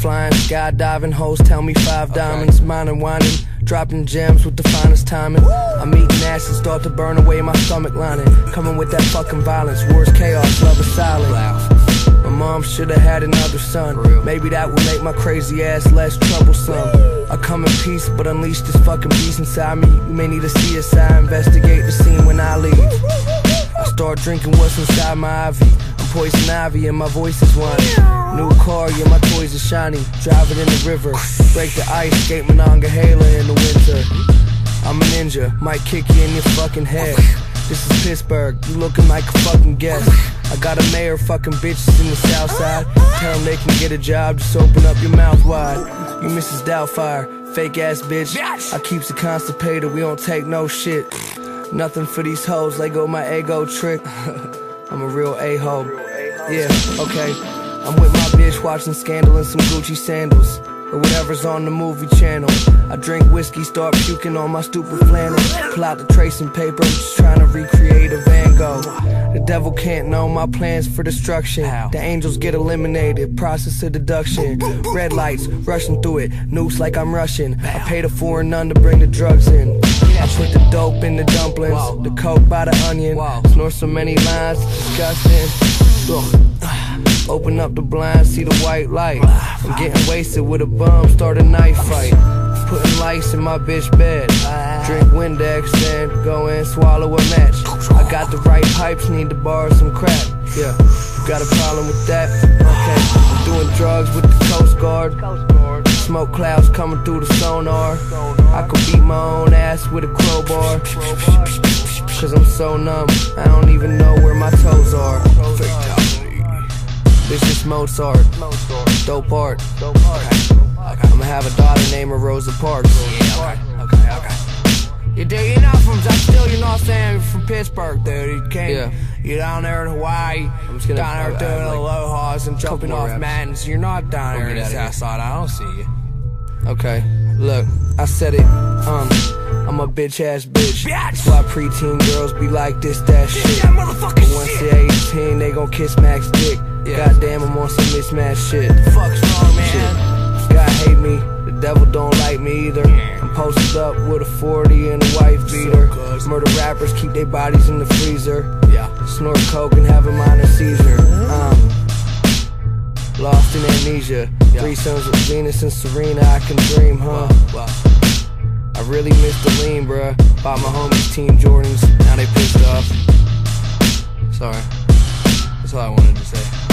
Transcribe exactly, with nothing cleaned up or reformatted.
flying, skydiving, hoes tell me five okay. diamonds, mine and whining, dropping gems with the finest timing. I'm eating acid, start to burn away my stomach lining. Coming with that fucking violence, war's chaos, love is silent. My mom should've had another son. Maybe that would make my crazy ass less troublesome. I come in peace, but unleash this fucking beast inside me. You may need to see a side, investigate the scene when I leave. I start drinking what's inside my ivy. I'm poison ivy and my voice is whining. New car, yeah, my toys are shiny. Driving in the river, break the ice, skate Monongahela in the winter. I'm a ninja, might kick you in your fucking head. This is Pittsburgh, you looking like a fucking guest. I got a mayor fucking bitches in the south side. Tell them they can get a job, just open up your mouth wide. You Missus Doubtfire, fake ass bitch. I keeps it constipated, we don't take no shit. Nothing for these hoes, they go my ego trick. I'm a real a-hole. Yeah, okay. I'm with my bitch watching Scandal in some Gucci sandals, or whatever's on the movie channel. I drink whiskey, start puking on my stupid flannel. Pull out the tracing paper, I'm just trying to recreate a Van Gogh. The devil can't know my plans for destruction. The angels get eliminated, process of deduction. Red lights, rushing through it, nukes like I'm Russian. I paid a foreign nun to bring the drugs in. I put the dope in the dumplings, the coke by the onion. Snort so many lines, disgusting. Ugh. Open up the blinds, see the white light. I'm getting wasted with a bum, start a knife fight. Putting lights in my bitch bed. Drink Windex, then go and swallow a match. I got the right pipes, need to borrow some crack. Yeah, you got a problem with that? Okay, I'm doing drugs with the Coast Guard. Smoke clouds coming through the sonar. I could beat my own ass with a crowbar. Cause I'm so numb, I don't even know where my toes are. This is Mozart, dope art. I'ma have a daughter named her Rosa Parks. Yeah, okay, okay, okay. You dig? You're not from, I'm still, you know what I'm saying, you're from Pittsburgh, dude. You came, yeah. You're down there in Hawaii, I'm just gonna, down there doing like aloha's and jumping off raps. mountains. You're not down there in the south side, I don't see you. Okay, look, I said it, um, I'm a bitch ass bitch. That's why preteen girls be like this, that shit. But once they're eighteen, they gon' kiss Mac's dick. Yeah. Goddamn, I'm on some mismatched shit. The fuck's wrong, man? Shit. God hate me, the devil don't like me either. I'm posted up with a forty and a wife beater. So murder rappers keep their bodies in the freezer. Yeah. Snort coke and have a minor seizure. Um, lost in amnesia. Yeah. Three sons with Venus and Serena, I can dream, huh? Wow. Wow. I really miss the lean, bruh. Bought my homies Team Jordans, now they pissed off. Sorry. That's all I wanted to say.